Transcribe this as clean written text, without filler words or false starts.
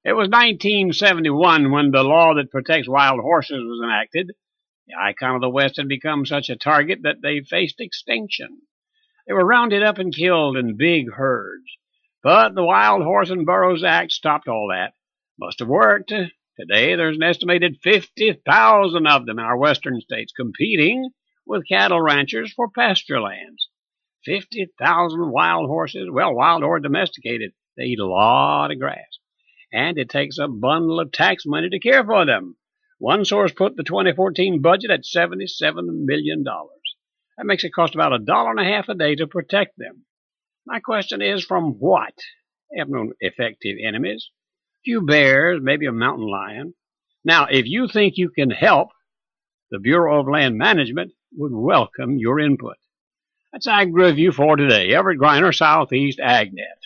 It was 1971 when the law that protects wild horses was enacted. The icon of the West had become such a target that they faced extinction. They were rounded up and killed in big herds. But the Wild Horse and Burros Act stopped all that. Must have worked. Today there's an estimated 50,000 of them in our western states competing with cattle ranchers for pasture lands. 50,000 wild horses, well, wild or domesticated. They eat a lot of grass. And it takes a bundle of tax money to care for them. One source put the 2014 budget at $77 million. That makes it cost about $1.50 a day to protect them. My question is, from what? They have no effective enemies. A few bears, maybe a mountain lion. Now, if you think you can help, the Bureau of Land Management would welcome your input. That's Ag Review for today. Everett Griner, Southeast AgNet.